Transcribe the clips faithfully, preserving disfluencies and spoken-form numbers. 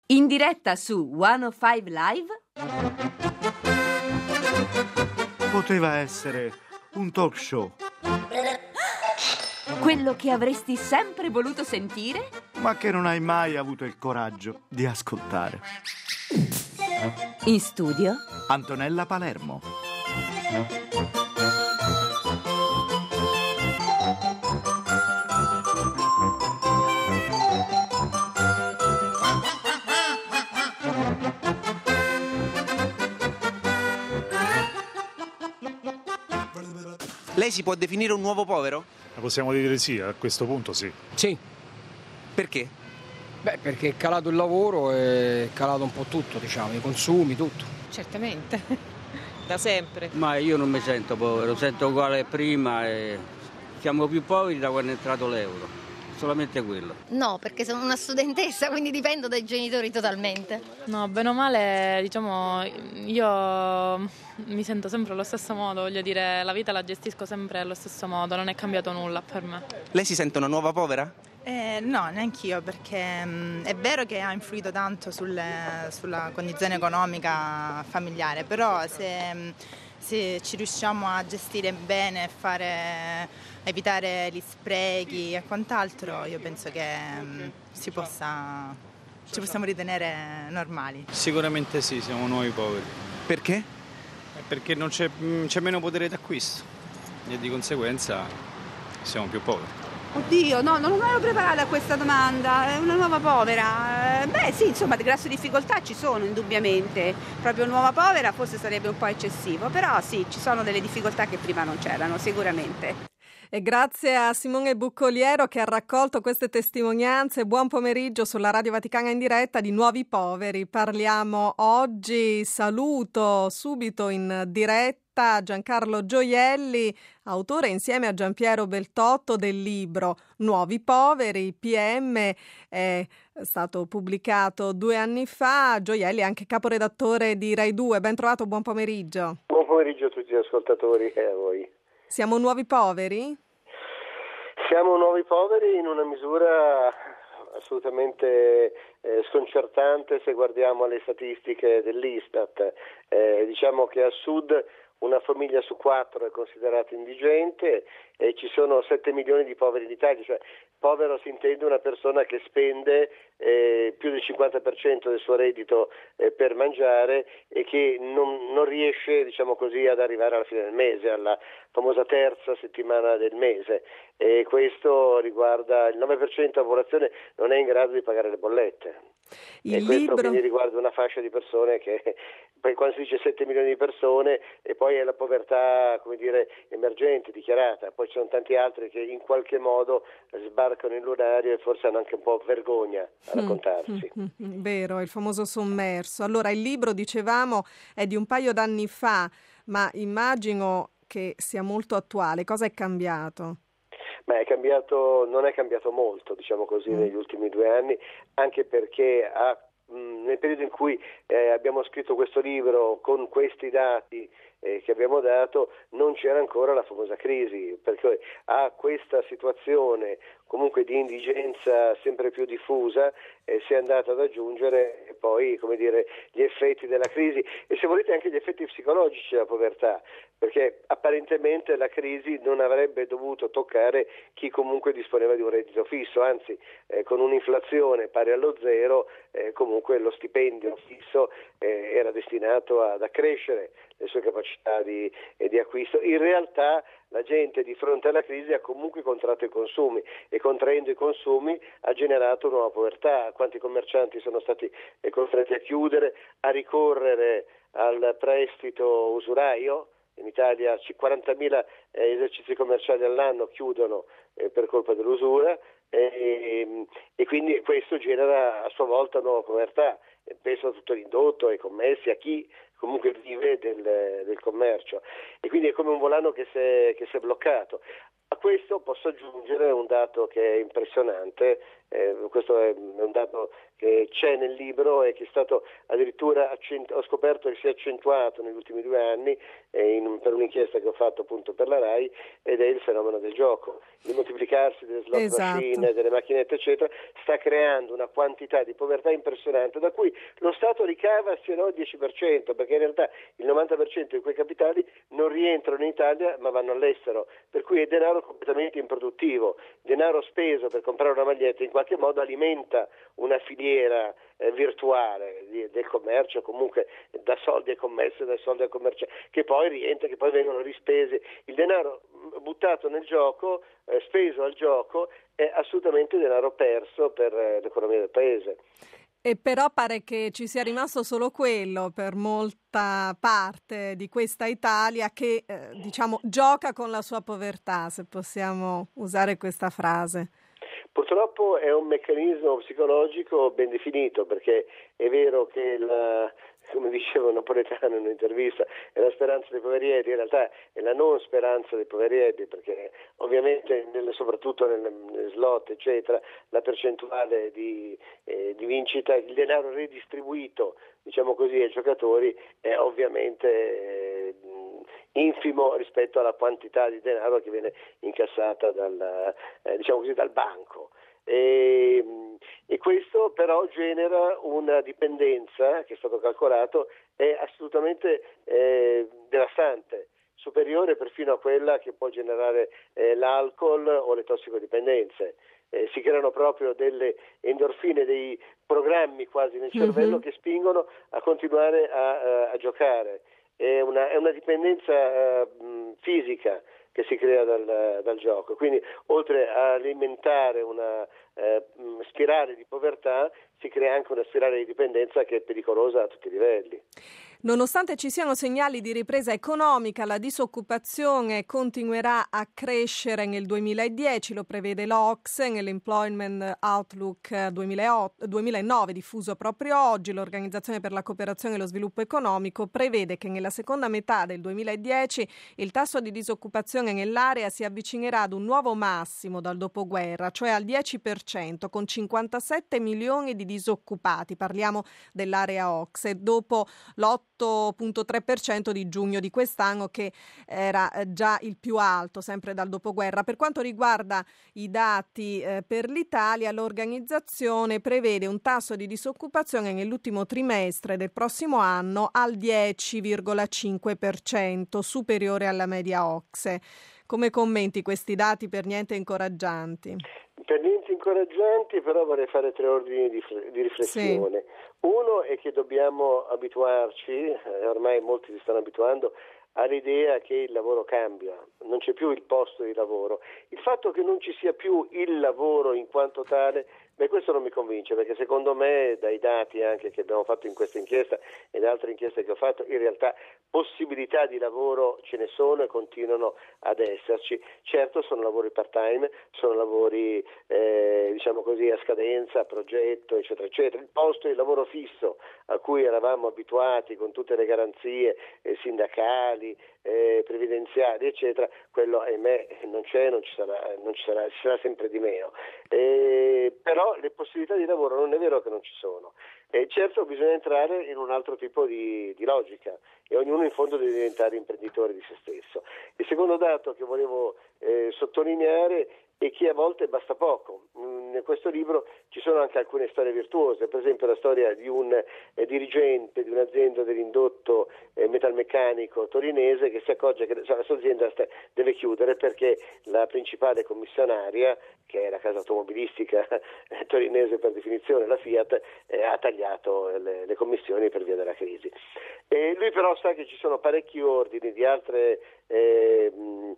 In diretta su centocinque Live. Poteva essere un talk show. Quello che avresti sempre voluto sentire, ma che non hai mai avuto il coraggio di ascoltare. In studio Antonella Palermo. Lei si può definire un nuovo povero? Possiamo dire sì, a questo punto sì. Sì. Perché? Beh, perché è calato il lavoro e è calato un po' tutto, diciamo, i consumi, tutto. Certamente, da sempre. Ma io non mi sento povero, sento uguale prima e siamo più poveri da quando è entrato l'euro, solamente quello. No, perché sono una studentessa, quindi dipendo dai genitori totalmente. No, bene o male, diciamo, io mi sento sempre allo stesso modo, voglio dire, la vita la gestisco sempre allo stesso modo, non è cambiato nulla per me. Lei si sente una nuova povera? Eh, no, neanch'io, perché mh, è vero che ha influito tanto sulle, sulla condizione economica familiare, però se, mh, se ci riusciamo a gestire bene, fare, evitare gli sprechi e quant'altro, io penso che mh, si possa, ci possiamo ritenere normali. Sicuramente sì, siamo nuovi poveri. Perché? Perché non c'è, c'è meno potere d'acquisto e di conseguenza siamo più poveri. Oddio, no, non ero preparata a questa domanda, è una nuova povera. Beh sì, insomma, grosse difficoltà ci sono indubbiamente, proprio nuova povera forse sarebbe un po' eccessivo, però sì, ci sono delle difficoltà che prima non c'erano, sicuramente. E grazie a Simone Buccoliero che ha raccolto queste testimonianze. Buon pomeriggio sulla Radio Vaticana in diretta di Nuovi Poveri. Parliamo oggi, saluto subito in diretta Giancarlo Gioielli, autore insieme a Giampiero Beltotto del libro Nuovi Poveri, P M, è stato pubblicato due anni fa. Gioielli è anche caporedattore di Rai due. Ben trovato, buon pomeriggio. Buon pomeriggio a tutti gli ascoltatori e a voi. Siamo nuovi poveri? Siamo nuovi poveri in una misura assolutamente eh, sconcertante se guardiamo alle statistiche dell'Istat. Eh, diciamo che a sud una famiglia su quattro è considerata indigente e ci sono sette milioni di poveri in Italia, cioè povero si intende una persona che spende eh, più del cinquanta per cento del suo reddito eh, per mangiare e che non, non riesce, diciamo così, ad arrivare alla fine del mese, alla famosa terza settimana del mese, e questo riguarda il nove per cento della popolazione, non è in grado di pagare le bollette. Il e questo libro... quindi riguarda una fascia di persone che, poi quando si dice sette milioni di persone, e poi è la povertà, come dire, emergente, dichiarata, poi ci sono tanti altri che in qualche modo sbarcano in lunario e forse hanno anche un po' vergogna a raccontarsi. Mm, mm, mm, vero, il famoso sommerso. Allora, il libro, dicevamo, è di un paio d'anni fa, ma immagino che sia molto attuale. Cosa è cambiato? Ma è cambiato, non è cambiato molto, diciamo così, negli ultimi due anni, anche perché ha, mh, nel periodo in cui eh, abbiamo scritto questo libro con questi dati eh, che abbiamo dato, non c'era ancora la famosa crisi, perché a questa situazione comunque di indigenza sempre più diffusa eh, si è andata ad aggiungere poi, come dire, gli effetti della crisi e, se volete, anche gli effetti psicologici della povertà, perché apparentemente la crisi non avrebbe dovuto toccare chi comunque disponeva di un reddito fisso, anzi eh, con un'inflazione pari allo zero eh, comunque lo stipendio fisso eh, era destinato ad accrescere le sue capacità di, eh, di acquisto. In realtà la gente di fronte alla crisi ha comunque contratto i consumi e contraendo i consumi ha generato nuova povertà. Quanti commercianti sono stati eh, costretti a chiudere, a ricorrere al prestito usuraio? In Italia quarantamila eh, esercizi commerciali all'anno chiudono eh, per colpa dell'usura e, e quindi questo genera a sua volta nuova povertà. Penso a tutto l'indotto, ai commessi, a chi comunque vive del, del commercio, e quindi è come un volano che si è, che si è bloccato. A questo posso aggiungere un dato che è impressionante, eh, questo è un dato che c'è nel libro e che è stato addirittura accent- ho scoperto che si è accentuato negli ultimi due anni eh, in, per un'inchiesta che ho fatto appunto per la RAI, ed è il fenomeno del gioco. Il moltiplicarsi delle slot Esatto. machine, delle macchinette eccetera, sta creando una quantità di povertà impressionante, da cui lo Stato ricava se no il dieci per cento, perché in realtà il novanta per cento di quei capitali non rientrano in Italia ma vanno all'estero, per cui è denaro completamente improduttivo, denaro speso per comprare una maglietta in qualche modo alimenta una filiera eh, virtuale di, del commercio, comunque da soldi ai commessi, da soldi al commercio, che poi rientra, che poi vengono rispesi. Il denaro buttato nel gioco, eh, speso al gioco, è assolutamente denaro perso per eh, l'economia del paese. E però pare che ci sia rimasto solo quello per molta parte di questa Italia che, eh, diciamo, gioca con la sua povertà, se possiamo usare questa frase. Purtroppo è un meccanismo psicologico ben definito, perché è vero che la, come diceva un napoletano in un'intervista, è la speranza dei poverielli, in realtà è la non speranza dei poverielli, perché ovviamente nelle, soprattutto nelle, nelle slot eccetera, la percentuale di, eh, di vincita, il denaro redistribuito, diciamo così, ai giocatori è ovviamente eh, infimo rispetto alla quantità di denaro che viene incassata dal, eh, diciamo così, dal banco. E, e questo però genera una dipendenza che è stato calcolato, è assolutamente eh, devastante, superiore perfino a quella che può generare eh, l'alcol o le tossicodipendenze. Eh, si creano proprio delle endorfine, dei programmi quasi nel cervello mm-hmm. che spingono a continuare a, a, a giocare. È una, è una dipendenza uh, fisica che si crea dal, dal gioco, quindi oltre a alimentare una eh, spirale di povertà si crea anche una spirale di dipendenza che è pericolosa a tutti i livelli. Nonostante ci siano segnali di ripresa economica, la disoccupazione continuerà a crescere nel duemiladieci, lo prevede l'O C S E nell'Employment Outlook duemilanove diffuso proprio oggi. L'Organizzazione per la cooperazione e lo sviluppo economico prevede che nella seconda metà del duemiladieci il tasso di disoccupazione nell'area si avvicinerà ad un nuovo massimo dal dopoguerra, cioè al dieci per cento, con cinquantasette milioni di disoccupati. Parliamo dell'area O C S E, dopo l'otto virgola tre per cento di giugno di quest'anno, che era già il più alto sempre dal dopoguerra. Per quanto riguarda i dati eh, per l'Italia, l'organizzazione prevede un tasso di disoccupazione nell'ultimo trimestre del prossimo anno al dieci virgola cinque per cento, superiore alla media O C S E. Come commenti questi dati per niente incoraggianti? Per niente incoraggianti, però vorrei fare tre ordini di, di riflessione. Sì. Uno è che dobbiamo abituarci, eh, ormai molti si stanno abituando, all'idea che il lavoro cambia, non c'è più il posto di lavoro. Il fatto che non ci sia più il lavoro in quanto tale, beh, questo non mi convince, perché secondo me, dai dati anche che abbiamo fatto in questa inchiesta e da altre inchieste che ho fatto, in realtà possibilità di lavoro ce ne sono e continuano ad esserci. Certo, sono lavori part-time, sono lavori eh, diciamo così a scadenza, a progetto, eccetera, eccetera. Il posto di lavoro fisso a cui eravamo abituati con tutte le garanzie eh, sindacali, eh, previdenziali, eccetera, quello ahimè non c'è, non ci sarà, non ci sarà, ci sarà sempre di meno. Eh, però le possibilità di lavoro non è vero che non ci sono. Eh, certo, bisogna entrare in un altro tipo di, di logica e ognuno in fondo deve diventare imprenditore di se stesso. Il secondo dato che volevo eh, sottolineare è che a volte basta poco. In questo libro ci sono anche alcune storie virtuose, per esempio la storia di un eh, dirigente di un'azienda dell'indotto eh, metalmeccanico torinese che si accorge che cioè, la sua azienda sta, deve chiudere perché la principale commissionaria, che è la casa automobilistica eh, torinese per definizione, la Fiat, eh, ha tagliato le, le commissioni per via della crisi. E lui però sa che ci sono parecchi ordini di altre, eh,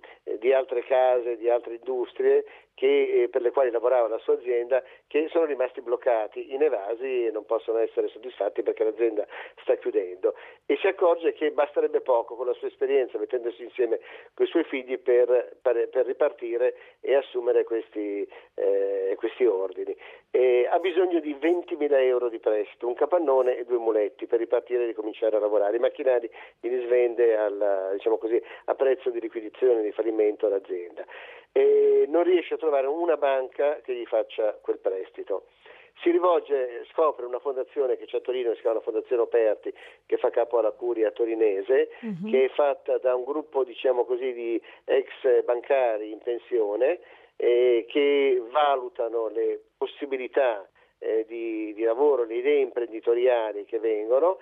di altre case, di altre industrie che, eh, per le quali lavorava la sua azienda, che sono rimasti bloccati, inevasi e non possono essere soddisfatti perché l'azienda sta chiudendo, e si accorge che basterebbe poco con la sua esperienza, mettendosi insieme con i suoi figli per, per, per ripartire e assumere questi questi, eh, questi ordini. E ha bisogno di ventimila euro di prestito, un capannone e due muletti per ripartire e ricominciare a lavorare. I macchinari li svende al, diciamo così, a prezzo di liquidazione, di fallimento all'azienda. E non riesce a trovare una banca che gli faccia quel prestito. Si rivolge, scopre una fondazione che c'è a Torino, si chiama la Fondazione Operti, che fa capo alla curia torinese, uh-huh. che è fatta da un gruppo, diciamo così, di ex bancari in pensione, eh, che valutano le possibilità eh, di, di lavoro, le idee imprenditoriali che vengono,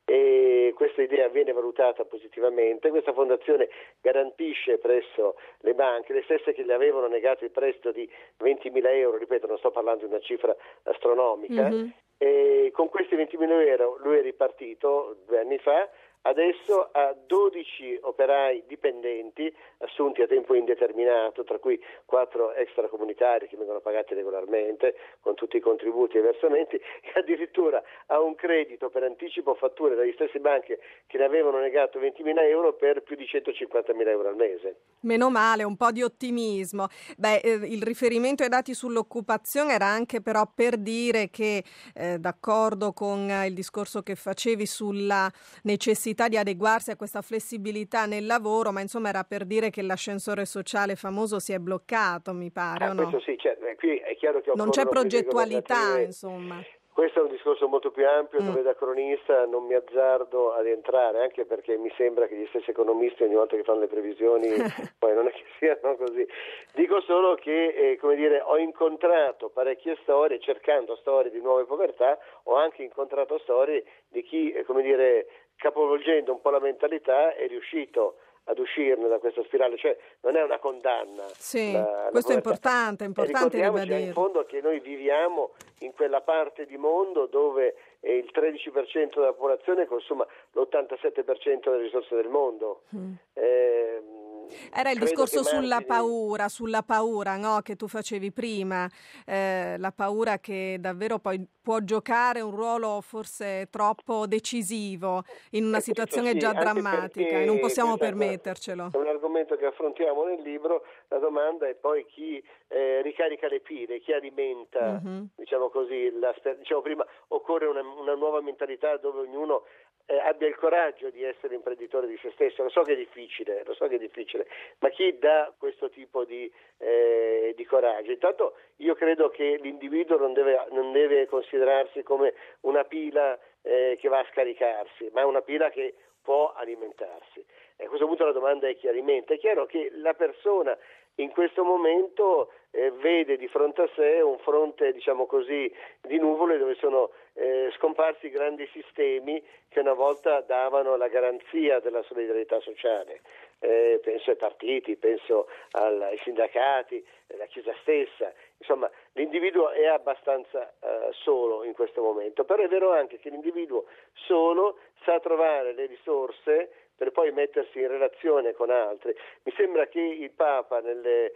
e questa idea viene valutata positivamente. Questa fondazione garantisce presso le banche, le stesse che le avevano negato il prestito di ventimila euro, ripeto, non sto parlando di una cifra astronomica, mm-hmm. e con questi ventimila euro lui è ripartito due anni fa. Adesso ha dodici operai dipendenti assunti a tempo indeterminato, tra cui quattro extracomunitari che vengono pagati regolarmente con tutti i contributi e versamenti, e addirittura ha un credito per anticipo fatture dagli stessi banche che ne avevano negato ventimila euro per più di centocinquantamila euro al mese. Meno male, un po' di ottimismo. Beh, eh, il riferimento ai dati sull'occupazione era anche però per dire che, eh, d'accordo con il discorso che facevi sulla necessità di adeguarsi a questa flessibilità nel lavoro, ma insomma era per dire che l'ascensore sociale famoso si è bloccato, mi pare, ah, o no? Questo sì, cioè, qui è chiaro che non c'è progettualità, insomma. Questo è un discorso molto più ampio, mm. dove da cronista non mi azzardo ad entrare, anche perché mi sembra che gli stessi economisti ogni volta che fanno le previsioni poi non è che siano così. Dico solo che, eh, come dire, ho incontrato parecchie storie, cercando storie di nuove povertà, ho anche incontrato storie di chi, eh, come dire, capovolgendo un po' la mentalità è riuscito ad uscirne da questa spirale, cioè non è una condanna. Sì, la, questo la è importante, è importante ricordiamoci in fondo che noi viviamo in quella parte di mondo dove il tredici per cento della popolazione consuma l'ottantasette per cento delle risorse del mondo. Mm. Eh, Era il discorso sulla margini... paura, sulla paura, no? Che tu facevi prima, eh, la paura che davvero poi può giocare un ruolo forse troppo decisivo in una eh, situazione sì, già drammatica e non possiamo permettercelo. È un argomento che affrontiamo nel libro. La domanda è poi chi eh, ricarica le pile, chi alimenta, mm-hmm. diciamo così, la, diciamo prima occorre una, una nuova mentalità dove ognuno Eh, abbia il coraggio di essere imprenditore di se stesso. Lo so che è difficile, lo so che è difficile, ma chi dà questo tipo di, eh, di coraggio? Intanto io credo che l'individuo non deve, non deve considerarsi come una pila eh, che va a scaricarsi, ma una pila che può alimentarsi. E a questo punto la domanda è chi alimenta. È chiaro che la persona in questo momento eh, vede di fronte a sé un fronte, diciamo così, di nuvole dove sono eh, scomparsi grandi sistemi che una volta davano la garanzia della solidarietà sociale. Eh, penso ai partiti, penso al, ai sindacati, alla Chiesa stessa. Insomma, l'individuo è abbastanza eh, solo in questo momento, però è vero anche che l'individuo solo sa trovare le risorse per poi mettersi in relazione con altri. Mi sembra che il Papa nelle,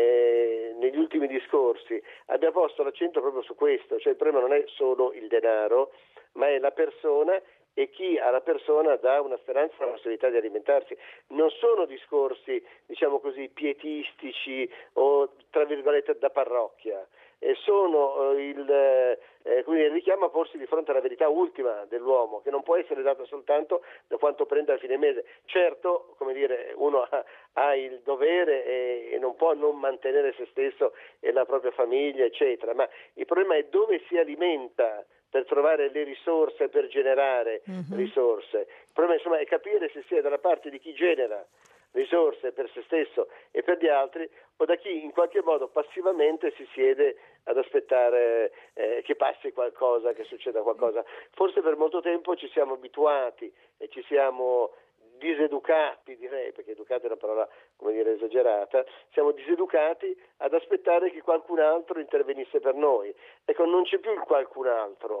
eh, negli ultimi discorsi abbia posto l'accento proprio su questo, cioè il problema non è solo il denaro, ma è la persona e chi alla persona dà una speranza e una possibilità di alimentarsi. Non sono discorsi, diciamo così, pietistici o tra virgolette da parrocchia. E sono eh, il, eh, come dire, il richiamo a porsi di fronte alla verità ultima dell'uomo, che non può essere data soltanto da quanto prende a fine mese. Certo, come dire, uno ha, ha il dovere e, e non può non mantenere se stesso e la propria famiglia, eccetera, ma il problema è dove si alimenta per trovare le risorse, per generare mm-hmm. risorse. Il problema, insomma, è capire se si è dalla parte di chi genera risorse per se stesso e per gli altri, o da chi in qualche modo passivamente si siede ad aspettare eh, che passi qualcosa, che succeda qualcosa. Forse per molto tempo ci siamo abituati e ci siamo diseducati, direi, perché educati è una parola, come dire, esagerata, siamo diseducati ad aspettare che qualcun altro intervenisse per noi. Ecco, non c'è più il qualcun altro,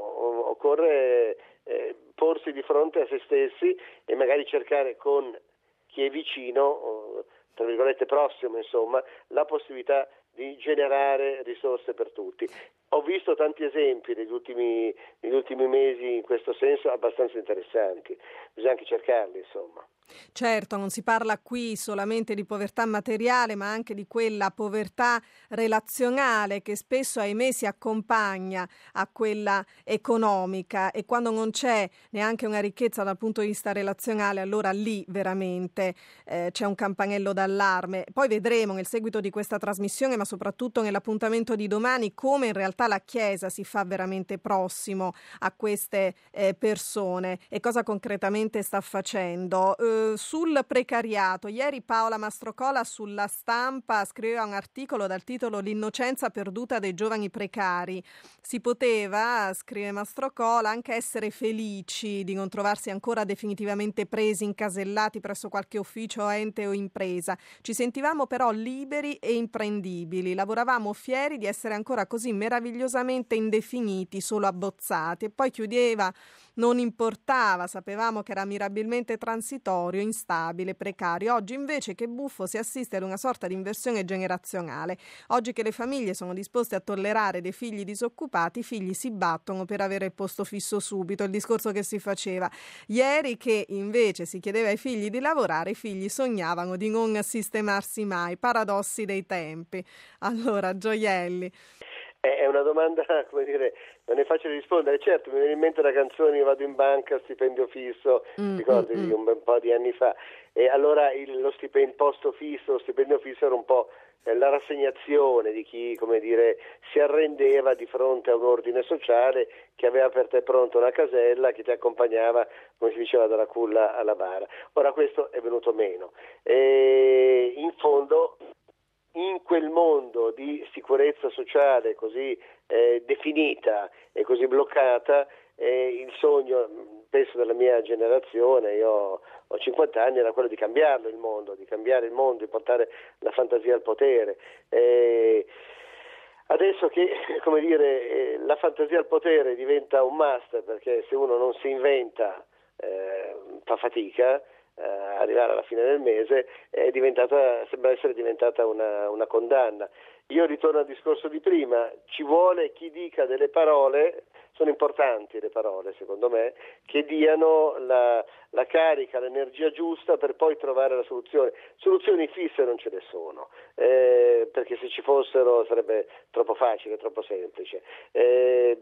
occorre eh, porsi di fronte a se stessi e magari cercare con chi è vicino, tra virgolette prossimo, insomma, la possibilità di generare risorse per tutti. Ho visto tanti esempi negli ultimi, negli ultimi mesi in questo senso abbastanza interessanti, bisogna anche cercarli, insomma. Certo, non si parla qui solamente di povertà materiale, ma anche di quella povertà relazionale che spesso, ahimè, si accompagna a quella economica, e quando non c'è neanche una ricchezza dal punto di vista relazionale, allora lì veramente eh, c'è un campanello d'allarme. Poi vedremo nel seguito di questa trasmissione, ma soprattutto nell'appuntamento di domani, come in realtà la Chiesa si fa veramente prossimo a queste eh, persone e cosa concretamente sta facendo. Eh, sul precariato, ieri Paola Mastrocola sulla Stampa scriveva un articolo dal titolo "L'innocenza perduta dei giovani precari". Si poteva, scrive Mastrocola, anche essere felici di non trovarsi ancora definitivamente presi, incasellati presso qualche ufficio, ente o impresa. Ci sentivamo però liberi e imprendibili, lavoravamo fieri di essere ancora così meravigliosamente indefiniti, solo abbozzati. E poi chiudeva: non importava, sapevamo che era mirabilmente transitorio, instabile, precario. Oggi invece, che buffo, si assiste ad una sorta di inversione generazionale. Oggi che le famiglie sono disposte a tollerare dei figli disoccupati, i figli si battono per avere il posto fisso subito, il discorso che si faceva ieri, che invece si chiedeva ai figli di lavorare, i figli sognavano di non sistemarsi mai. Paradossi dei tempi. Allora, Gioielli. È una domanda, come dire, non è facile rispondere. Certo, mi viene in mente la canzone "Io vado in banca, stipendio fisso", mm, ricordi, mm, un bel po' di anni fa. E allora il, lo stipendio posto fisso, lo stipendio fisso era un po' la rassegnazione di chi, come dire, si arrendeva di fronte a un ordine sociale che aveva per te pronta una casella che ti accompagnava, come si diceva, dalla culla alla bara. Ora questo è venuto meno. E in fondo, in quel mondo di sicurezza sociale così eh, definita e così bloccata, eh, il sogno, penso, della mia generazione, io ho cinquanta anni, era quello di cambiarlo il mondo, di cambiare il mondo, di portare la fantasia al potere. Eh, adesso che, come dire, eh, la fantasia al potere diventa un must, perché se uno non si inventa eh, fa fatica Uh, arrivare alla fine del mese, è diventata, sembra essere diventata una, una condanna. Io ritorno al discorso di prima, ci vuole chi dica delle parole, sono importanti le parole secondo me, che diano la, la carica, l'energia giusta per poi trovare la soluzione. Soluzioni fisse non ce ne sono, eh, perché se ci fossero sarebbe troppo facile, troppo semplice. Eh,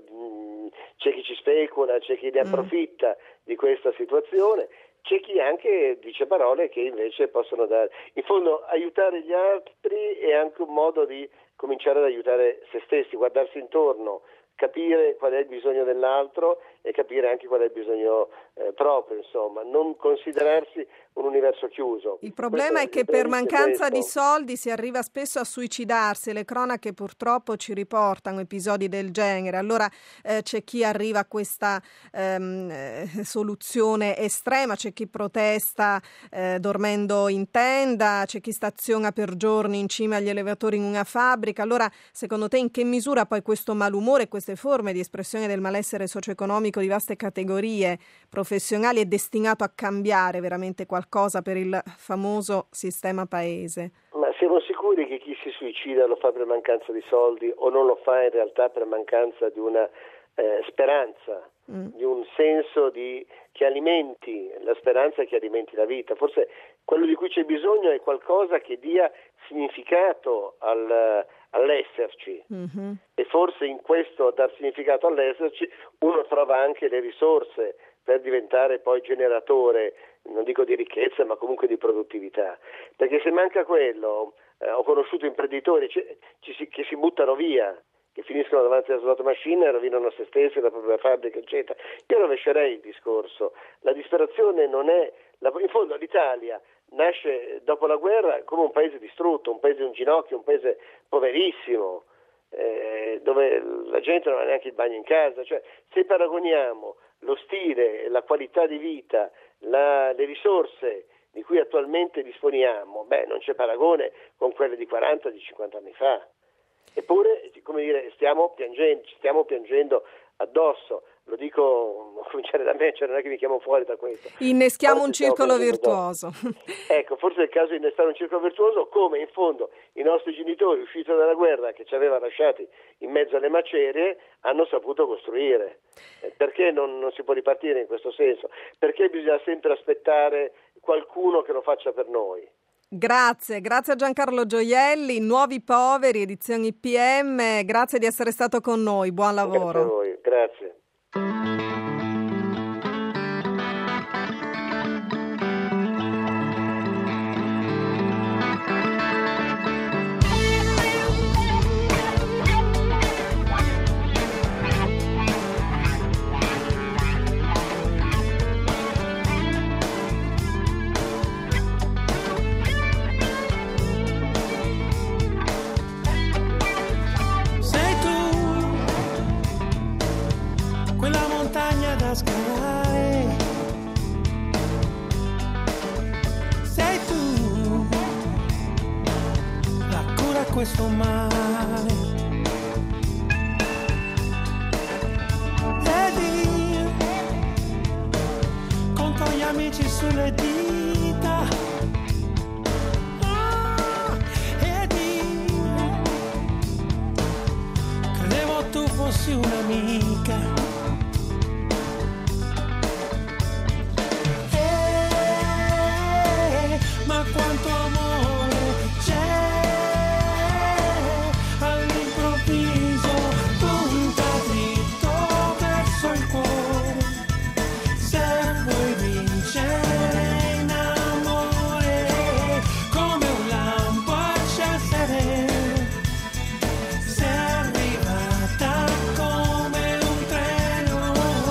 c'è chi ci specula, c'è chi ne approfitta di questa situazione, c'è chi anche dice parole che invece possono dare. In fondo, aiutare gli altri è anche un modo di cominciare ad aiutare se stessi, guardarsi intorno, capire qual è il bisogno dell'altro e capire anche qual è il bisogno eh, proprio, insomma, non considerarsi un universo chiuso. Il problema questo è che per mancanza questo. di soldi si arriva spesso a suicidarsi, le cronache purtroppo ci riportano episodi del genere. Allora eh, c'è chi arriva a questa ehm, eh, soluzione estrema, c'è chi protesta eh, dormendo in tenda, c'è chi staziona per giorni in cima agli elevatori in una fabbrica. Allora, secondo te, in che misura poi questo malumore, queste forme di espressione del malessere socio-economico di vaste categorie professionali è destinato a cambiare veramente qualcosa per il famoso sistema paese? Ma siamo sicuri che chi si suicida lo fa per mancanza di soldi o non lo fa in realtà per mancanza di una eh, speranza, mm. di un senso di che alimenti la speranza e che alimenti la vita? Forse quello di cui c'è bisogno è qualcosa che dia significato al, all'esserci, mm-hmm. e forse in questo dar significato all'esserci uno trova anche le risorse per diventare poi generatore, non dico di ricchezza, ma comunque di produttività. Perché se manca quello, eh, ho conosciuto imprenditori c- ci si, che si buttano via, che finiscono davanti alla slot machine e rovinano se stessi, la propria fabbrica, eccetera. Io rovescerei il discorso. La disperazione non è... La, in fondo l'Italia nasce dopo la guerra come un paese distrutto, un paese in ginocchio, un paese poverissimo, eh, dove la gente non ha neanche il bagno in casa. Cioè, se paragoniamo lo stile, la qualità di vita, la, le risorse di cui attualmente disponiamo, beh, non c'è paragone con quelle di quaranta, di cinquanta anni fa. Eppure, come dire, stiamo piangendo, ci stiamo piangendo addosso. lo dico, a cominciare da me, cioè non è che mi chiamo fuori da questo. Inneschiamo Forse un circolo stiamo virtuoso. Ecco, forse è il caso di innestare un circolo virtuoso, come in fondo i nostri genitori usciti dalla guerra, che ci aveva lasciati in mezzo alle macerie, hanno saputo costruire. Perché non, non si può ripartire in questo senso? Perché bisogna sempre aspettare qualcuno che lo faccia per noi? Grazie, grazie a Giancarlo Gioielli, Nuovi Poveri, edizioni P M, grazie di essere stato con noi, buon lavoro. Grazie a voi, grazie. Scalare. Sei tu la cura a questo male. Ed io conto gli amici sulle dita. Ah, ed io credevo tu fossi un'amica. Ma quanto amore c'è all'improvviso, punta dritto verso il cuore. Se vuoi vincere in amore, come un lampo accendere, sei arrivata come un treno.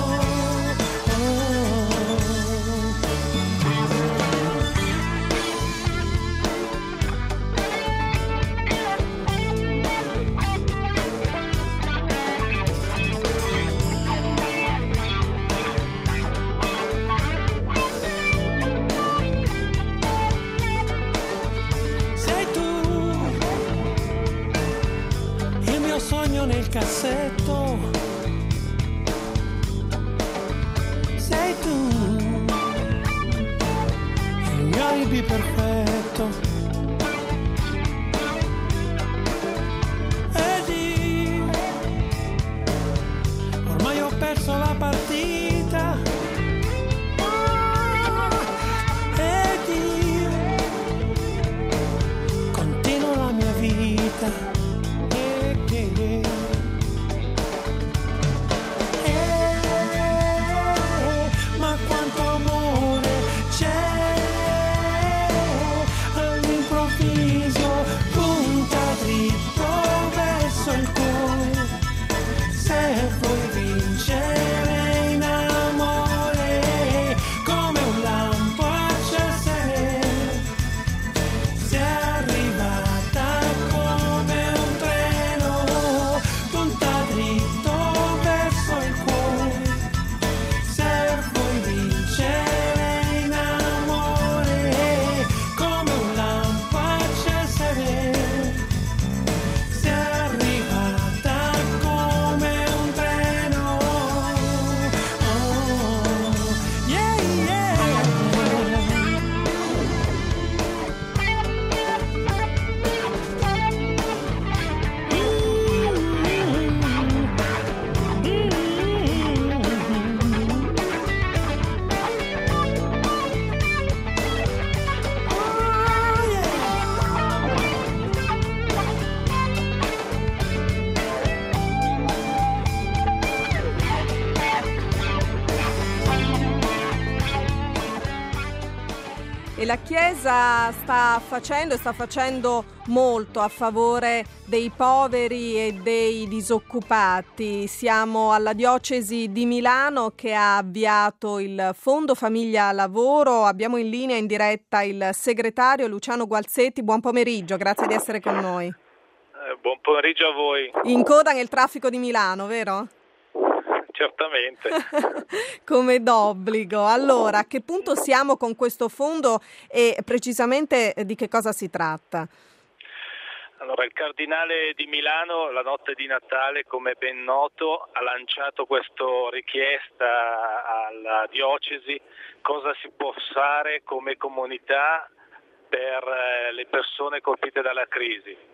Nel cassetto sei tu, il mio alibi perfetto. Ed io ormai ho perso la partita. Ed io continuo la mia vita. Ma quanto amore c'è all'improvviso, punta dritto verso il cuore. Se vuoi vincere in amore, come un lampo accendere, sei arrivata come un treno, punta dritto verso il cuore. Se vuoi vincere in amore, come un lampo accendere, sei arrivata come un treno. Oh, yeah, yeah. E la Chiesa sta facendo e sta facendo molto a favore dei poveri e dei disoccupati. Siamo alla diocesi di Milano che ha avviato il Fondo Famiglia Lavoro. Abbiamo in linea in diretta il segretario Luciano Gualzetti. Buon pomeriggio, grazie di essere con noi. Eh, buon pomeriggio a voi. In coda nel traffico di Milano, vero? Certamente. Come d'obbligo. Allora, a che punto siamo con questo fondo e precisamente di che cosa si tratta? Allora, il Cardinale di Milano la notte di Natale, come ben noto, ha lanciato questa richiesta alla diocesi cosa si può fare come comunità per le persone colpite dalla crisi.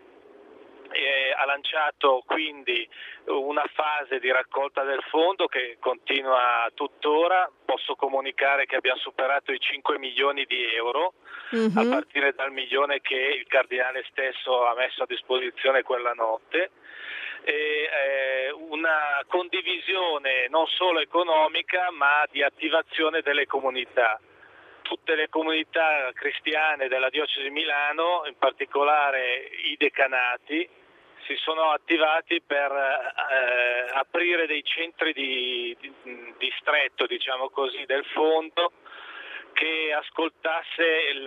E ha lanciato quindi una fase di raccolta del fondo che continua tuttora. Posso comunicare che abbiamo superato i cinque milioni di euro, mm-hmm. a partire dal milione che il Cardinale stesso ha messo a disposizione quella notte. E, eh, una condivisione non solo economica ma di attivazione delle comunità. Tutte le comunità cristiane della diocesi di Milano, in particolare i decanati, si sono attivati per eh, aprire dei centri di, di distretto, diciamo così, del fondo che ascoltasse il,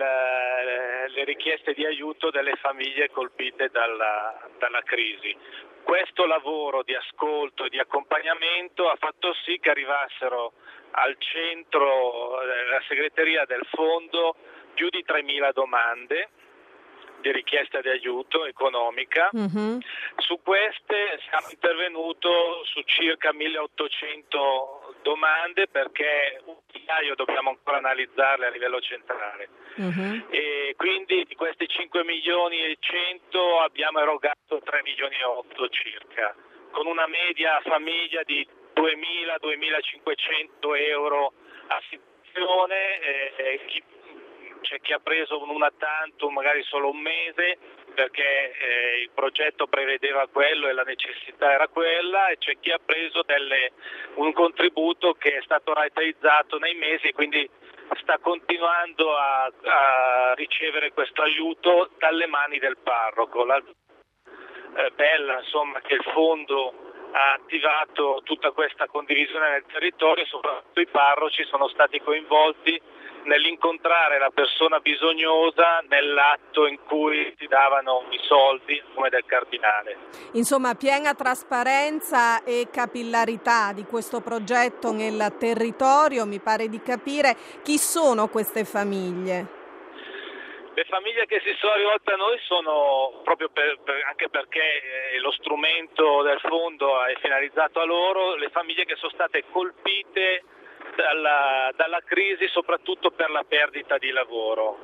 le richieste di aiuto delle famiglie colpite dalla, dalla crisi. Questo lavoro di ascolto e di accompagnamento ha fatto sì che arrivassero al centro della segreteria del fondo più di tremila domande di richiesta di aiuto economica. Mm-hmm. Su queste siamo intervenuti su circa milleottocento domande, perché un migliaio dobbiamo ancora analizzarle a livello centrale. Mm-hmm. E quindi di questi cinque milioni e cento abbiamo erogato tre milioni e otto circa, con una media famiglia di duemila duemilacinquecento euro a situazione. Eh, chi, c'è chi ha preso un una tantum, magari solo un mese, perché eh, il progetto prevedeva quello e la necessità era quella, e c'è chi ha preso delle, un contributo che è stato rateizzato nei mesi, quindi sta continuando a, a ricevere questo aiuto dalle mani del parroco. La eh, bella insomma che il fondo ha attivato tutta questa condivisione nel territorio, soprattutto i parroci sono stati coinvolti nell'incontrare la persona bisognosa nell'atto in cui si davano i soldi, come del Cardinale. Insomma, piena trasparenza e capillarità di questo progetto nel territorio. Mi pare di capire chi sono queste famiglie. Le famiglie che si sono rivolte a noi sono proprio per, per, anche perché eh, lo strumento del fondo è finalizzato a loro, le famiglie che sono state colpite dalla, dalla crisi, soprattutto per la perdita di lavoro.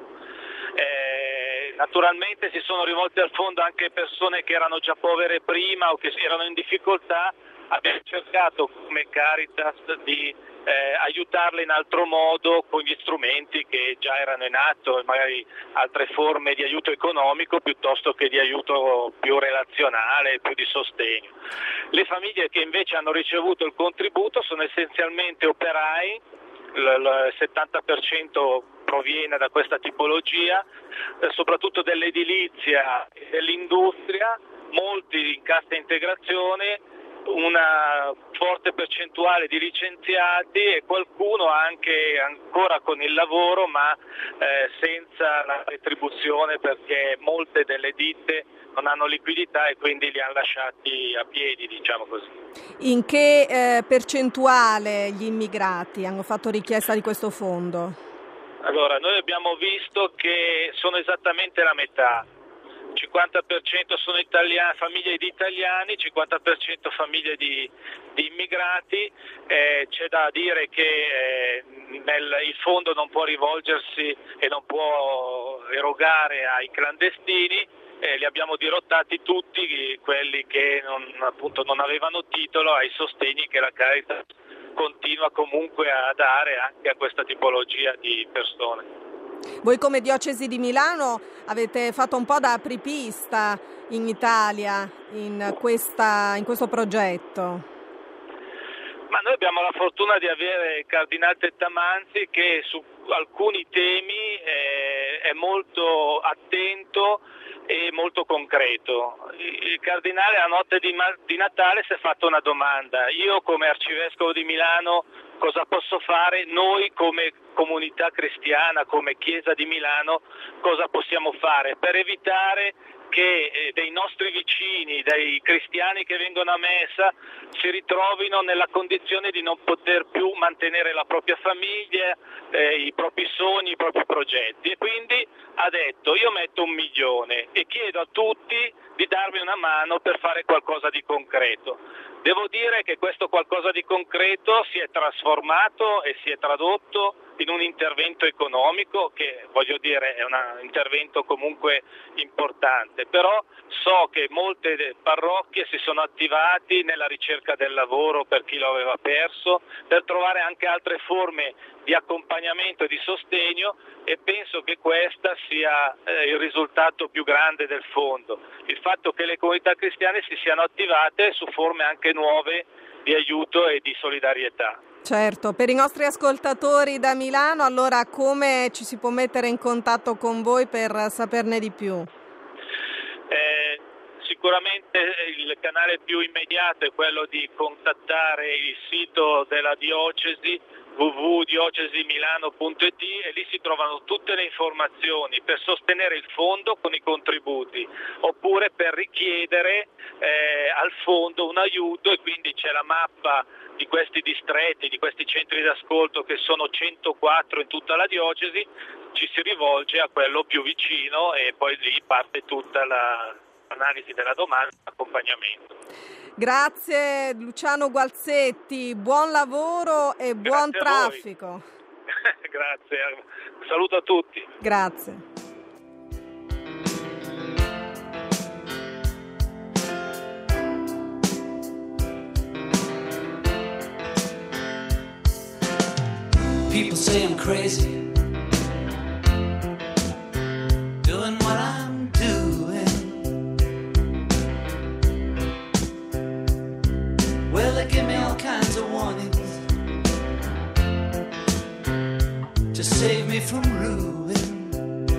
Eh, naturalmente si sono rivolte al fondo anche persone che erano già povere prima o che erano in difficoltà. Abbiamo cercato come Caritas di eh, aiutarle in altro modo con gli strumenti che già erano in atto, magari altre forme di aiuto economico piuttosto che di aiuto più relazionale, più di sostegno. Le famiglie che invece hanno ricevuto il contributo sono essenzialmente operai, il settanta per cento proviene da questa tipologia, eh, soprattutto dell'edilizia e dell'industria, molti in cassa integrazione, una forte percentuale di licenziati e qualcuno anche ancora con il lavoro ma eh, senza la retribuzione, perché molte delle ditte non hanno liquidità e quindi li hanno lasciati a piedi, diciamo così. In che eh, percentuale gli immigrati hanno fatto richiesta di questo fondo? Allora, noi abbiamo visto che sono esattamente la metà. cinquanta per cento sono italiani, famiglie di italiani, cinquanta per cento famiglie di, di immigrati. Eh, c'è da dire che eh, nel, il fondo non può rivolgersi e non può erogare ai clandestini, eh, li abbiamo dirottati tutti quelli che non, appunto, non avevano titolo ai sostegni che la Caritas continua comunque a dare anche a questa tipologia di persone. Voi come Diocesi di Milano avete fatto un po' da apripista in Italia in, questa, in questo progetto. Ma noi abbiamo la fortuna di avere il Cardinale Tettamanzi che su alcuni temi eh, è molto attento e molto concreto. Il Cardinale la notte di, di Natale si è fatto una domanda. Io come Arcivescovo di Milano cosa posso fare noi come comunità cristiana, come Chiesa di Milano, cosa possiamo fare per evitare che eh, dei nostri vicini, dei cristiani che vengono a messa, si ritrovino nella condizione di non poter più mantenere la propria famiglia, eh, i propri sogni, i propri progetti. E quindi ha detto: io metto un milione e chiedo a tutti di darmi una mano per fare qualcosa di concreto. Devo dire che questo qualcosa di concreto si è trasformato e si è tradotto in un intervento economico che, voglio dire, è un intervento comunque importante, però so che molte parrocchie si sono attivati nella ricerca del lavoro per chi lo aveva perso, per trovare anche altre forme di accompagnamento e di sostegno, e penso che questa sia eh, il risultato più grande del fondo, il fatto che le comunità cristiane si siano attivate su forme anche nuove di aiuto e di solidarietà. Certo, per i nostri ascoltatori da Milano, allora come ci si può mettere in contatto con voi per saperne di più? Eh, sicuramente il canale più immediato è quello di contattare il sito della diocesi w w w punto diocesimilano punto i t, e lì si trovano tutte le informazioni per sostenere il fondo con i contributi, oppure per richiedere eh, al fondo un aiuto, e quindi c'è la mappa di questi distretti, di questi centri d'ascolto, che sono centoquattro in tutta la diocesi. Ci si rivolge a quello più vicino e poi lì parte tutta la analisi della domanda e l'accompagnamento. Grazie Luciano Gualzetti, buon lavoro e buon Grazie a traffico. Grazie, saluto a tutti. Grazie. People say I'm crazy, doing what I'm doing. Well, they give me all kinds of warnings to save me from ruin.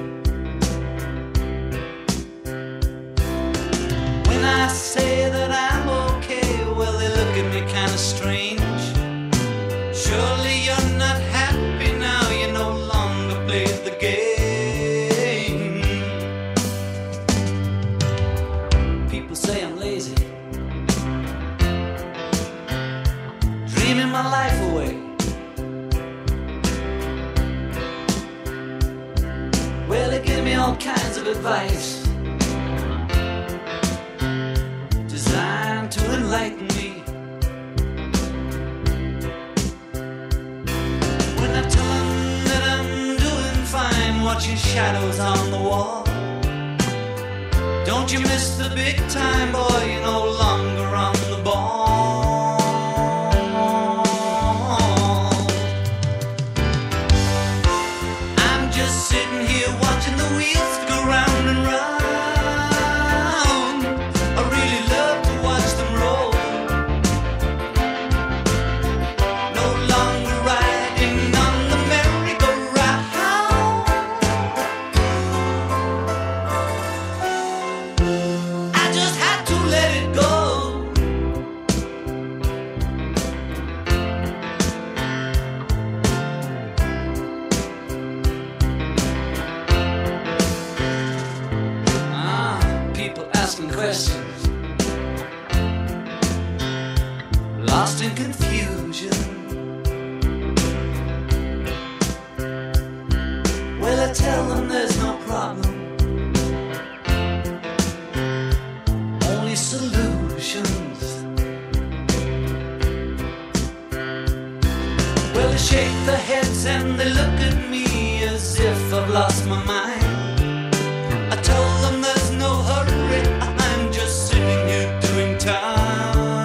When I say that I'm okay, well, they look at me kind of strange. Surely you're not happy now, you no longer play the game. People say I'm lazy, dreaming my life away. Well, they give me all kinds of advice designed to enlighten me. Watching shadows on the wall. Don't you miss the big time, boy, you're no longer on the ball. I'm just sitting here watching the wheels go round and round. I really love to watch them roll. No longer riding on the merry-go-round. Questions, lost in confusion. Well, I tell them there's no problem, only solutions. Well, they shake their heads and they look at me as if I've lost my mind. I told them there's no hurry, I'm just sitting here doing time.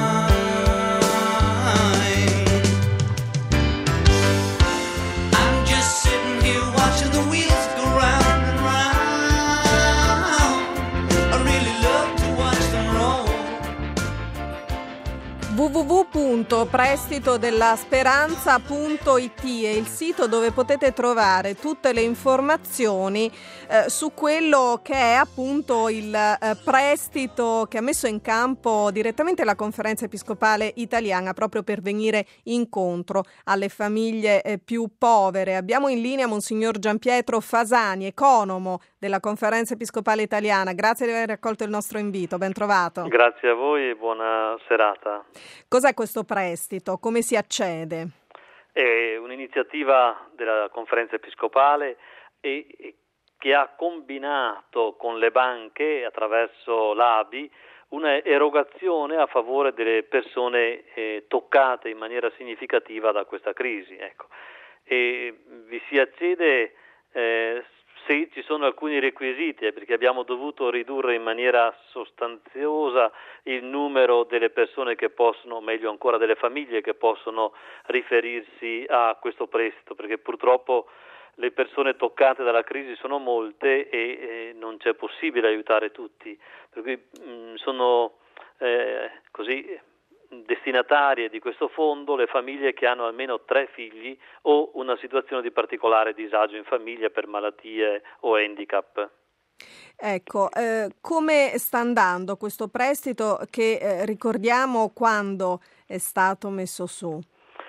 I'm just sitting here watching the wheels go round and round. I really love to watch them roll. w w w punto appunto prestito della speranza punto it è il sito dove potete trovare tutte le informazioni eh, su quello che è appunto il eh, prestito che ha messo in campo direttamente la Conferenza Episcopale Italiana proprio per venire incontro alle famiglie eh, più povere. Abbiamo in linea Monsignor Gianpietro Fasani, economo della Conferenza Episcopale Italiana. Grazie di aver accolto il nostro invito, ben trovato. Grazie a voi e buona serata. Cos'è questo prestito? Come si accede? È un'iniziativa della Conferenza Episcopale e, e che ha combinato con le banche attraverso l'A B I una erogazione a favore delle persone eh, toccate in maniera significativa da questa crisi. Ecco. E vi si accede eh, se ci sono alcuni requisiti, perché abbiamo dovuto ridurre in maniera sostanziosa il numero delle persone che possono, o meglio ancora delle famiglie che possono riferirsi a questo prestito, perché purtroppo le persone toccate dalla crisi sono molte e eh, non c'è possibile aiutare tutti, per cui mh, sono eh, così destinatarie di questo fondo le famiglie che hanno almeno tre figli o una situazione di particolare disagio in famiglia per malattie o handicap. Ecco, eh, come sta andando questo prestito che eh, ricordiamo quando è stato messo su?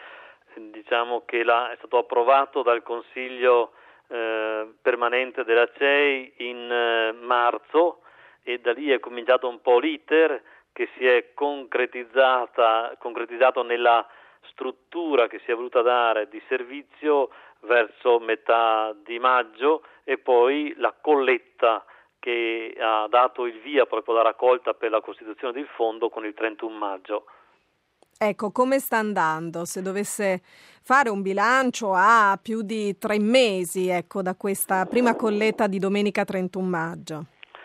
Diciamo che la, è stato approvato dal Consiglio eh, permanente della C E I in eh, marzo e da lì è cominciato un po' l'iter che si è concretizzata, concretizzato nella struttura che si è voluta dare di servizio verso metà di maggio e poi la colletta che ha dato il via proprio alla raccolta per la costituzione del fondo con il trentuno maggio. Ecco, come sta andando? Se dovesse fare un bilancio a più di tre mesi, ecco, da questa prima colletta di domenica trentuno maggio.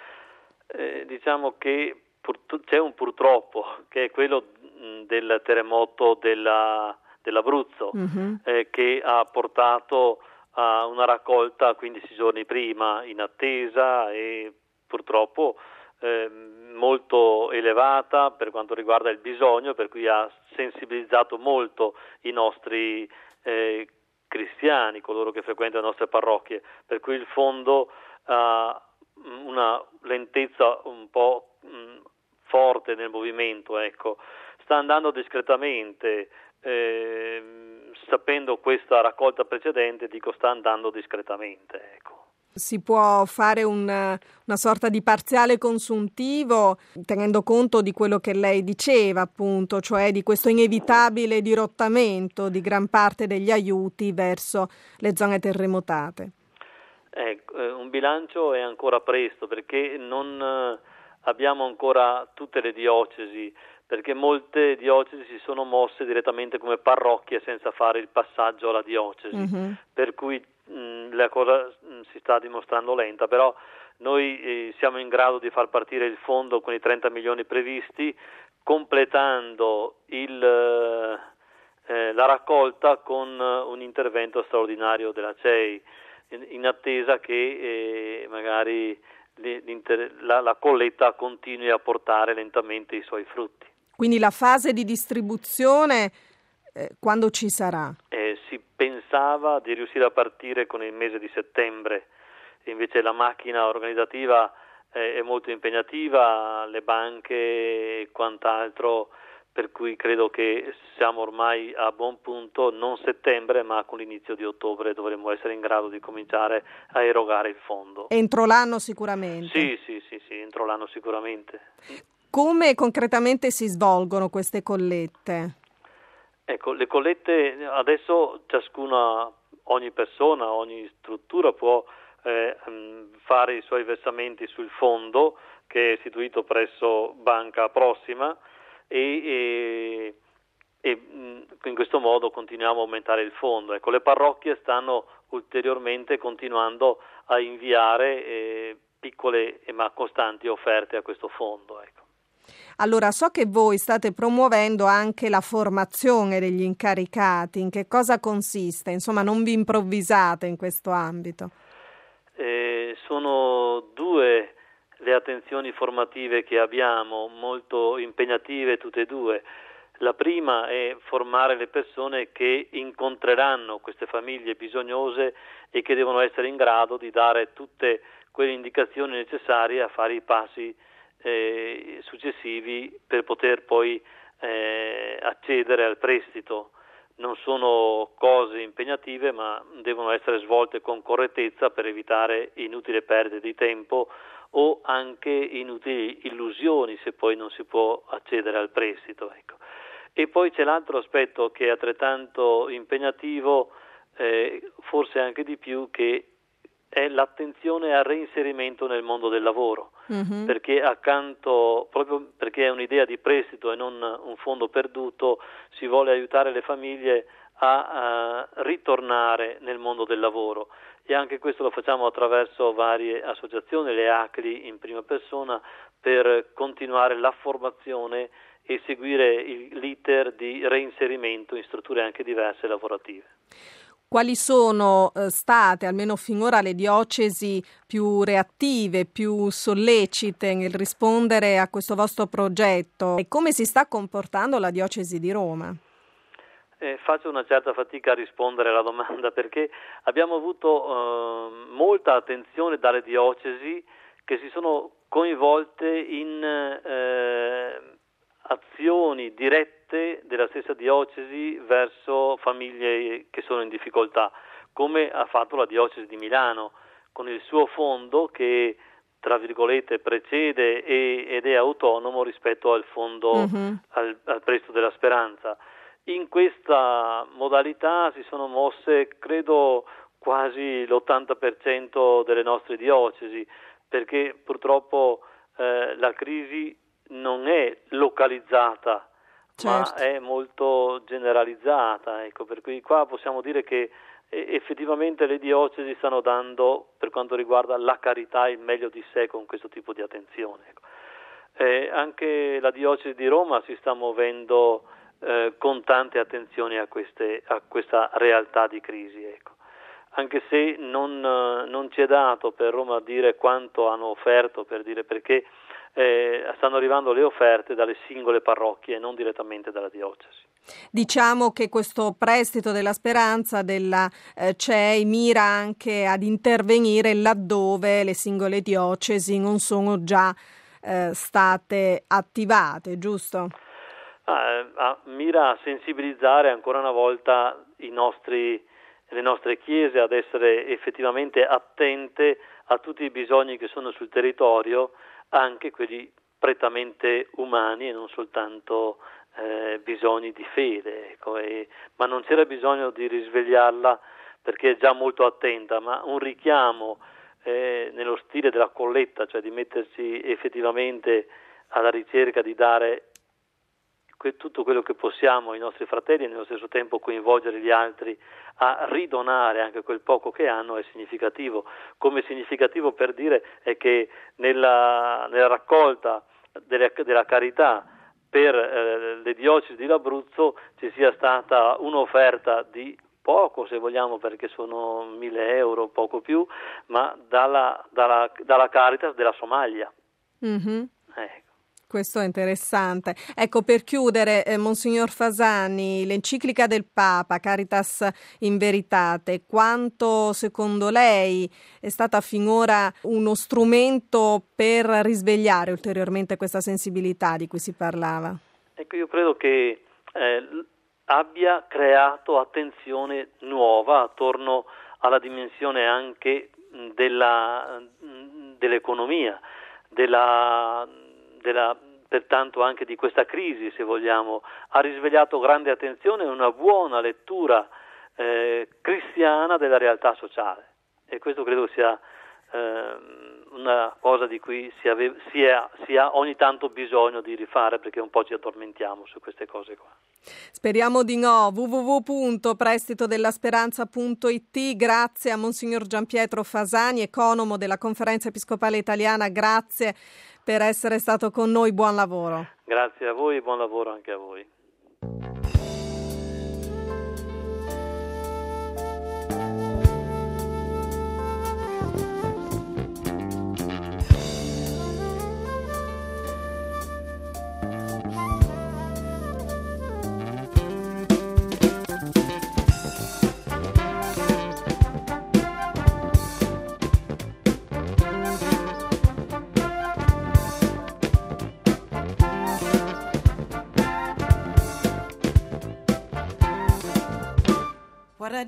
Eh, diciamo che c'è un purtroppo, che è quello del terremoto della, dell'Abruzzo, uh-huh. eh, che ha portato a una raccolta quindici giorni prima in attesa e purtroppo eh, molto elevata per quanto riguarda il bisogno, per cui ha sensibilizzato molto i nostri eh, cristiani, coloro che frequentano le nostre parrocchie, per cui il fondo ha una lentezza un po' mh, forte nel movimento, ecco. Sta andando discretamente, eh, sapendo questa raccolta precedente, dico sta andando discretamente, ecco. Si può fare un, una sorta di parziale consuntivo tenendo conto di quello che lei diceva, appunto, cioè di questo inevitabile dirottamento di gran parte degli aiuti verso le zone terremotate. Ecco, un bilancio è ancora presto perché non abbiamo ancora tutte le diocesi, perché molte diocesi si sono mosse direttamente come parrocchie senza fare il passaggio alla diocesi, mm-hmm. per cui mh, la cosa mh, si sta dimostrando lenta, però noi eh, siamo in grado di far partire il fondo con i trenta milioni previsti, completando il, eh, la raccolta con un intervento straordinario della C E I, in, in attesa che eh, magari la, la colletta continui a portare lentamente i suoi frutti. Quindi la fase di distribuzione eh, quando ci sarà? Eh, si pensava di riuscire a partire con il mese di settembre, invece la macchina organizzativa eh, è molto impegnativa, le banche e quant'altro, per cui credo che siamo ormai a buon punto, non settembre ma con l'inizio di ottobre dovremmo essere in grado di cominciare a erogare il fondo. Entro l'anno sicuramente? Sì, sì, sì, sì, entro l'anno sicuramente. Come concretamente si svolgono queste collette? Ecco, le collette adesso ciascuna, ogni persona, ogni struttura può eh, fare i suoi versamenti sul fondo che è istituito presso Banca Prossima e, e, e in questo modo continuiamo a aumentare il fondo. Ecco, le parrocchie stanno ulteriormente continuando a inviare eh, piccole ma costanti offerte a questo fondo, ecco. Allora, so che voi state promuovendo anche la formazione degli incaricati. In che cosa consiste? Insomma, non vi improvvisate in questo ambito? Eh, sono due le attenzioni formative che abbiamo, molto impegnative tutte e due. La prima è formare le persone che incontreranno queste famiglie bisognose e che devono essere in grado di dare tutte quelle indicazioni necessarie a fare i passi eh, successivi per poter poi eh, accedere al prestito. Non sono cose impegnative, ma devono essere svolte con correttezza per evitare inutili perdite di tempo o anche inutili illusioni se poi non si può accedere al prestito. Ecco. E poi c'è l'altro aspetto che è altrettanto impegnativo, eh, forse anche di più, che è l'attenzione al reinserimento nel mondo del lavoro, mm-hmm. perché accanto, proprio perché è un'idea di prestito e non un fondo perduto, si vuole aiutare le famiglie a, a ritornare nel mondo del lavoro, e anche questo lo facciamo attraverso varie associazioni, le A C L I in prima persona, per continuare la formazione e seguire il, l'iter di reinserimento in strutture anche diverse lavorative. Quali sono eh, state, almeno finora, le diocesi più reattive, più sollecite nel rispondere a questo vostro progetto, e come si sta comportando la diocesi di Roma? Eh, faccio una certa fatica a rispondere alla domanda, perché abbiamo avuto eh, molta attenzione dalle diocesi che si sono coinvolte in eh, azioni dirette della stessa diocesi verso famiglie che sono in difficoltà, come ha fatto la diocesi di Milano con il suo fondo che, tra virgolette, precede e, ed è autonomo rispetto al fondo, mm-hmm. al, al prestito della speranza. In questa modalità si sono mosse, credo, quasi l'ottanta per cento delle nostre diocesi, perché purtroppo eh, la crisi non è localizzata, certo. ma è molto generalizzata, ecco, per cui qua possiamo dire che eh, effettivamente le diocesi stanno dando, per quanto riguarda la carità, il meglio di sé con questo tipo di attenzione. Ecco. Eh, anche la diocesi di Roma si sta muovendo eh, con tante attenzioni a, queste, a questa realtà di crisi, ecco. Anche se non, non ci è dato per Roma dire quanto hanno offerto, per dire perché eh, stanno arrivando le offerte dalle singole parrocchie e non direttamente dalla diocesi. Diciamo che questo prestito della speranza della eh, C E I mira anche ad intervenire laddove le singole diocesi non sono già eh, state attivate, giusto? Ah, ah, mira a sensibilizzare ancora una volta i nostri le nostre chiese ad essere effettivamente attente a tutti i bisogni che sono sul territorio, anche quelli prettamente umani e non soltanto eh, bisogni di fede, ecco, e, ma non c'era bisogno di risvegliarla perché è già molto attenta, ma un richiamo eh, nello stile della colletta, cioè di mettersi effettivamente alla ricerca di dare tutto quello che possiamo ai nostri fratelli e nello stesso tempo coinvolgere gli altri a ridonare anche quel poco che hanno è significativo. Come significativo, per dire, è che nella, nella raccolta delle, della carità per eh, le diocesi dell'Abruzzo ci sia stata un'offerta di poco, se vogliamo, perché sono mille euro, poco più, ma dalla, dalla, dalla Caritas della Somalia. Mm-hmm. Ecco. Questo è interessante. Ecco, per chiudere, eh, Monsignor Fasani, l'enciclica del Papa, Caritas in Veritate, quanto secondo lei è stata finora uno strumento per risvegliare ulteriormente questa sensibilità di cui si parlava? Ecco, io credo che eh, abbia creato attenzione nuova attorno alla dimensione anche della, dell'economia, della... Della, pertanto anche di questa crisi, se vogliamo, ha risvegliato grande attenzione e una buona lettura eh, cristiana della realtà sociale, e questo credo sia eh, una cosa di cui si, ave, si, ha, si ha ogni tanto bisogno di rifare, perché un po' ci addormentiamo su queste cose qua. Speriamo di no. w w w punto prestito della speranza punto i t. Grazie a Monsignor Gianpietro Fasani, economo della Conferenza Episcopale Italiana, grazie per essere stato con noi, buon lavoro. Grazie a voi e buon lavoro anche a voi.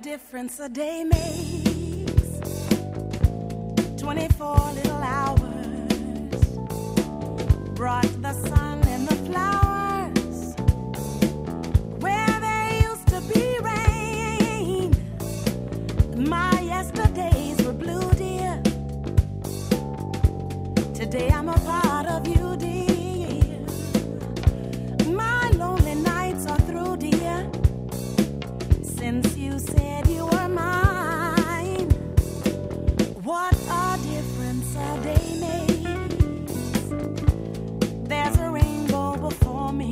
difference a day makes. Twenty-four little hours brought the sun and the flowers where there used to be rain. My yesterdays were blue, dear. Today I'm a part of you, dear. My lonely nights are through, dear. Since you said you were mine, what a difference a day makes. There's a rainbow before me,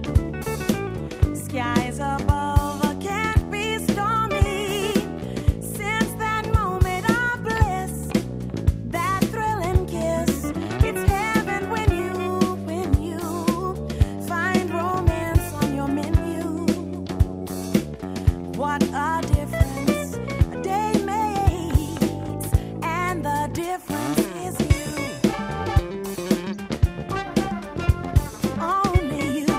skies above can't be stormy. Since that moment of bliss, that thrilling kiss, it's heaven when you, when you find romance on your menu. What a difference a day makes, and the difference is you. Only you.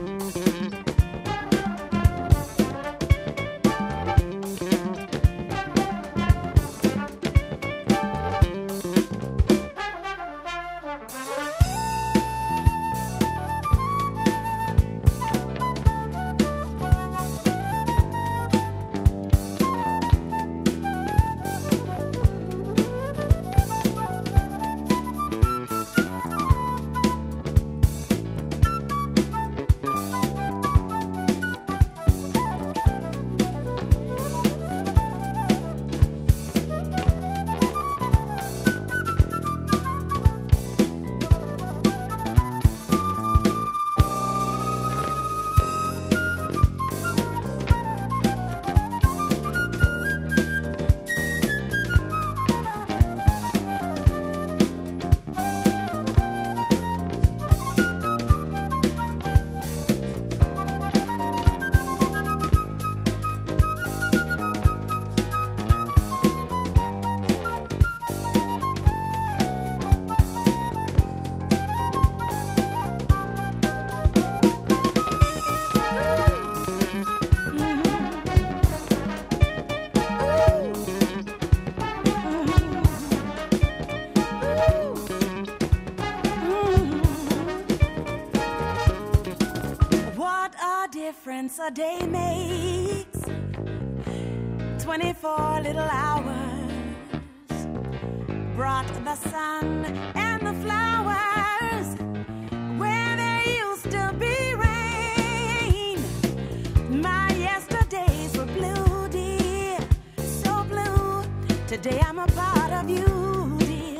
What a difference a day makes. Twenty-four little hours brought the sun and the flowers where there used to be rain. My yesterdays were blue, dear, so blue. Today I'm a part of you, dear.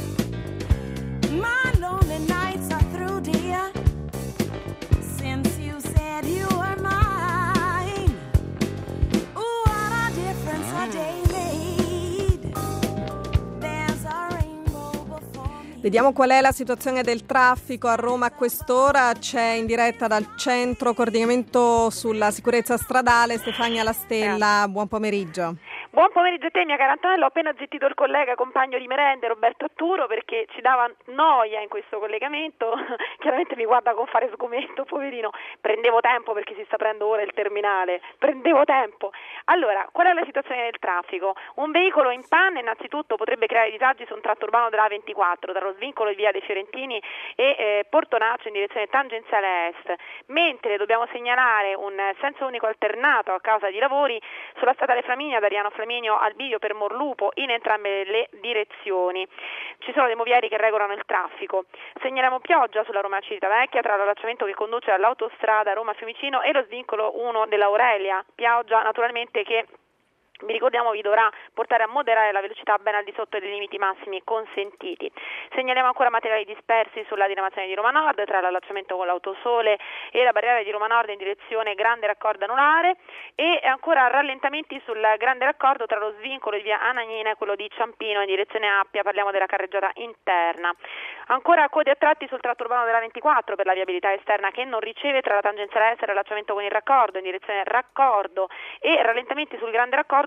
My lonely nights are through, dear. Since you said you were mine, ooh, what a difference a day made. There's a rainbow before me. Vediamo qual è la situazione del traffico a Roma a quest'ora. C'è in diretta dal centro coordinamento sulla sicurezza stradale Stefania La Stella. Buon pomeriggio. Buon pomeriggio a te, mia cara Antonella. Ho appena zittito il collega, compagno di merende Roberto Atturo, perché ci dava noia in questo collegamento. Chiaramente mi guarda con fare sgomento, poverino. Prendevo tempo perché si sta aprendo ora il terminale. Prendevo tempo. Allora, qual è la situazione del traffico? Un veicolo in panne innanzitutto potrebbe creare disagi su un tratto urbano della A ventiquattro, tra lo svincolo di via dei Fiorentini e eh, Portonaccio in direzione tangenziale est. Mentre dobbiamo segnalare un senso unico alternato a causa di lavori sulla statale Flaminia da Ariano Flaminio al bivio per Morlupo in entrambe le direzioni. Ci sono dei movieri che regolano il traffico. Segnaliamo pioggia sulla Roma Civitavecchia tra l'allacciamento che conduce all'autostrada Roma Fiumicino e lo svincolo uno dell'Aurelia. Pioggia naturalmente che, vi ricordiamo, vi dovrà portare a moderare la velocità ben al di sotto dei limiti massimi consentiti. Segnaliamo ancora materiali dispersi sulla diramazione di Roma Nord tra l'allacciamento con l'Autosole e la barriera di Roma Nord in direzione Grande Raccordo Anulare, e ancora rallentamenti sul Grande Raccordo tra lo svincolo di via Anagnina e quello di Ciampino in direzione Appia. Parliamo della carreggiata interna. Ancora code a tratti sul tratto urbano della ventiquattro per la viabilità esterna che non riceve tra la tangenziale est e l'allacciamento con il raccordo in direzione Raccordo, e rallentamenti sul Grande Raccordo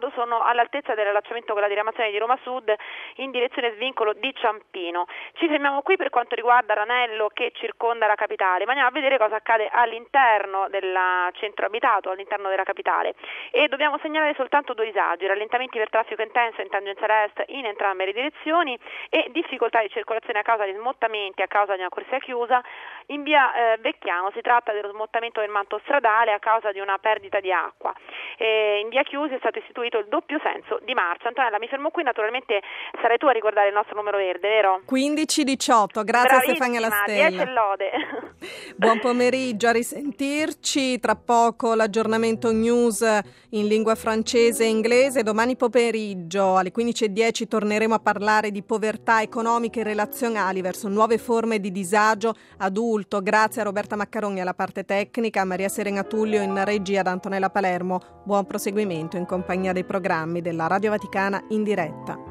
Stato sono all'altezza dell'allacciamento con la diramazione di Roma Sud in direzione svincolo di Ciampino. Ci fermiamo qui per quanto riguarda l'anello che circonda la capitale, ma andiamo a vedere cosa accade all'interno del centro abitato, all'interno della capitale, e dobbiamo segnalare soltanto due disagi: rallentamenti per traffico intenso in tangenziale est in entrambe le direzioni e difficoltà di circolazione a causa di smottamenti a causa di una corsia chiusa. In via eh, Vecchiano si tratta dello smottamento del manto stradale a causa di una perdita di acqua. E in via Chiusi è stato istituito il doppio senso di marcia. Antonella, mi fermo qui, naturalmente sarai tu a ricordare il nostro numero verde, vero? quindici diciotto, grazie. Bravissima, a Stefania La Stella. dieci lode. Buon pomeriggio, a risentirci. Tra poco l'aggiornamento news in lingua francese e inglese. Domani pomeriggio alle quindici e dieci torneremo a parlare di povertà economiche e relazionali verso nuove forme di disagio adulto. Grazie a Roberta Maccaroni alla parte tecnica, a Maria Serena Tullio in regia, ad Antonella Palermo. Buon proseguimento in compagnia dei programmi della Radio Vaticana in diretta.